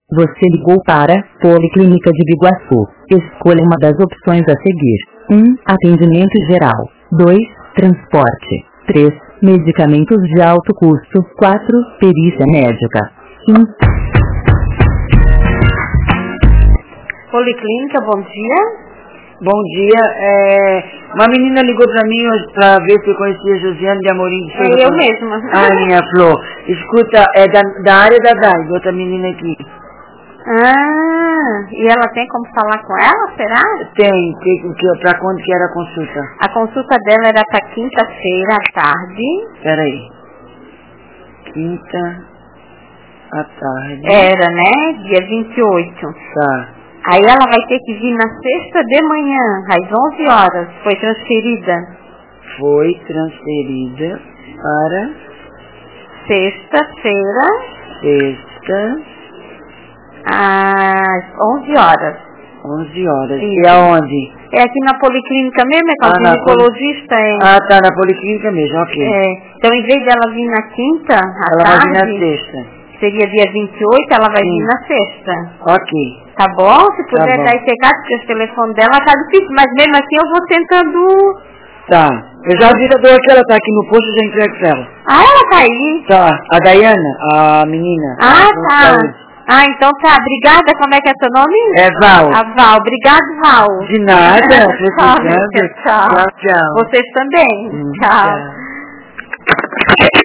Você ligou para Policlínica de Biguaçu. Escolha uma das opções a seguir. 1. Atendimento geral. 2. Transporte. 3. Medicamentos de alto custo. 4. Perícia médica. 5. Policlínica, bom dia. Bom dia, uma menina ligou pra mim pra ver se eu conhecia a Josiane de Amorim. É eu mesma. Ah, minha Flor. Escuta, é da área da DAI, outra menina aqui. Ah, e ela tem como falar com ela, será? Tem, pra quando que era a consulta? A consulta dela era pra quinta-feira à tarde. Peraí. Quinta à tarde. Era, né? Dia 28. Tá. Aí ela vai ter que vir na sexta de manhã, às 11 horas. Foi transferida? Foi transferida para... Sexta-feira. Sexta. Às 11 horas. 11 horas. Isso. E aonde? É aqui na Policlínica mesmo, é com a ginecologista. Ah, tá, na Policlínica mesmo, ok. Então, em vez dela vir na quinta, à tarde... Ela vai vir na sexta. Seria dia 28, ela vai vir na sexta. Ok. Tá bom? Se puder dar esse recado, porque o telefone dela tá difícil, mas mesmo assim eu vou tentando... Tá. Eu já vi a dor que ela tá aqui no posto, já entrego pra ela. Ah, ela tá aí? Tá. A Daiana, a menina. Ah, tá. Ah, então tá. Obrigada. Como é que é seu nome? É Val. A Val. Obrigado, Val. De nada. Tchau. Tchau, tchau. Vocês também. Tchau.